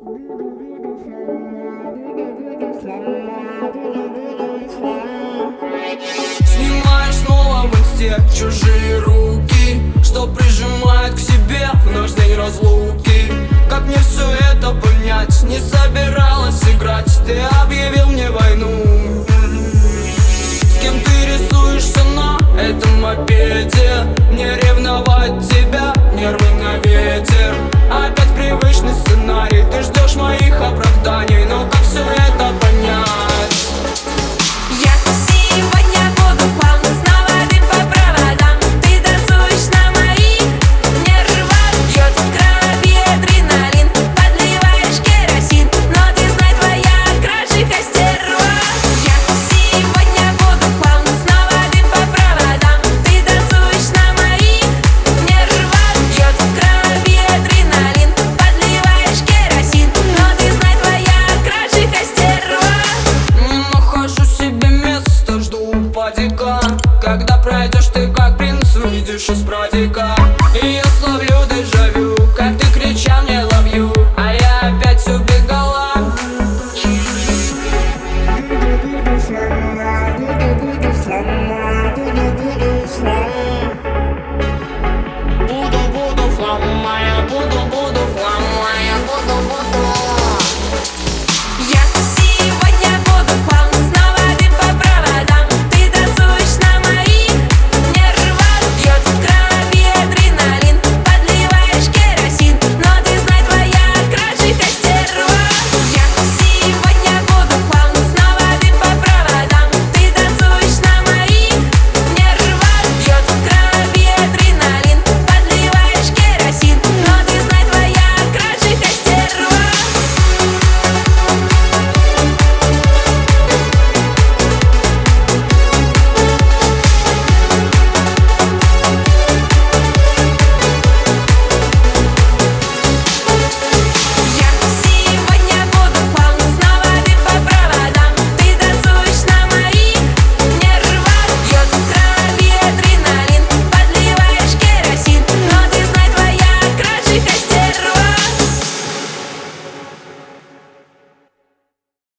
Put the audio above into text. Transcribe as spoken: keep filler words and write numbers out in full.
Снимаешь снова в инсте чужие руки, что прижимает к себе в наш день разлуки. Как мне все это понять? Не собиралась играть, ты объявил мне войну. С кем ты рисуешься на этом мопеде? Мне ревновать тебя, нервы